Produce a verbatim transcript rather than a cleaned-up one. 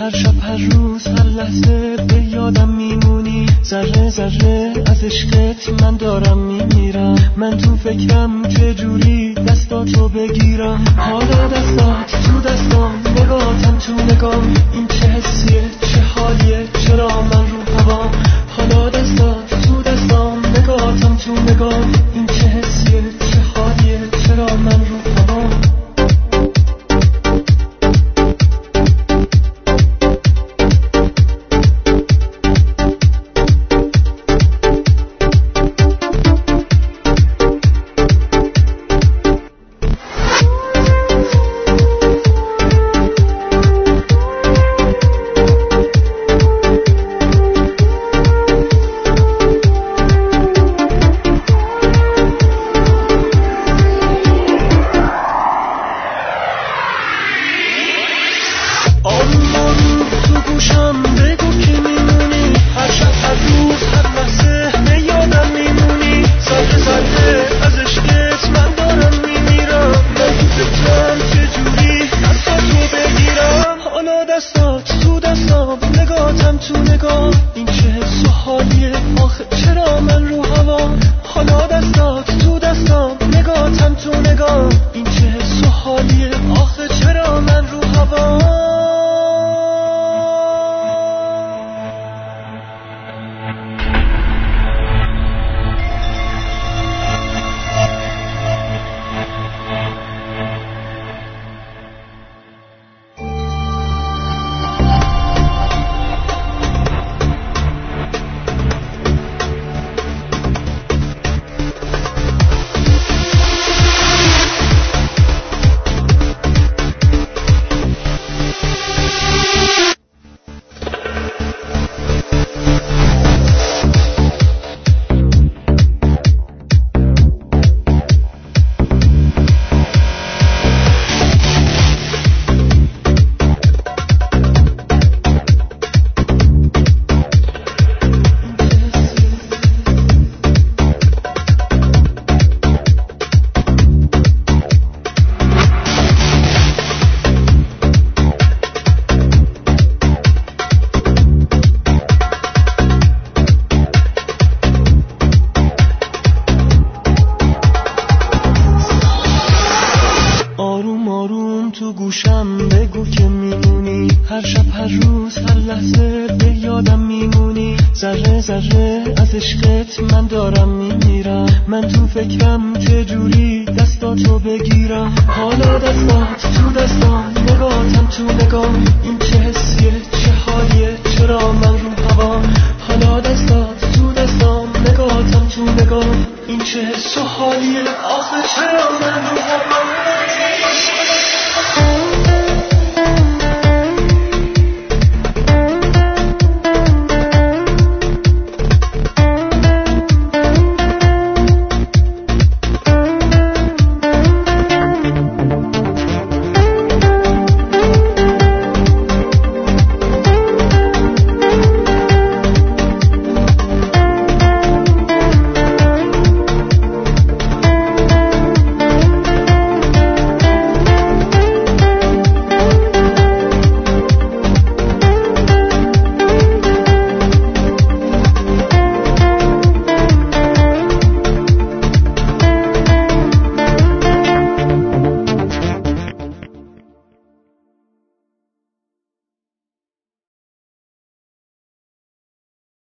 هر شب هر روز هر لحظه به یادم میمونی، ذره ذره از عشقت من دارم میمیرم. من تو فکرم چه جوری دستاتو بگیرم، حالا دستات تو دستام، نگاهتم تو نگام. این چه حسیه چه حالیه، چرا من رو هوام؟ حالا دستات تو دستام، نگاهتم تو نگام. این چه حسیه چه حالیه، چرا من رو هوام؟ تو گوشم بگو که میمونی، هر شب هر روز هر لحظه به یادم میمونی. ذره ذره از عشقت من دارم میمیرم. من تو فکرم چه جوری دستاتو بگیرم، حالا دستات تو دستام، نگاهتم تو نگام. این چه حسیه چه حالیه، چرا من رو هوام؟ حالا دستات تو دستام، نگاهتم تو نگام. این چه حس و حالیه، آخه چرا من رو هوام؟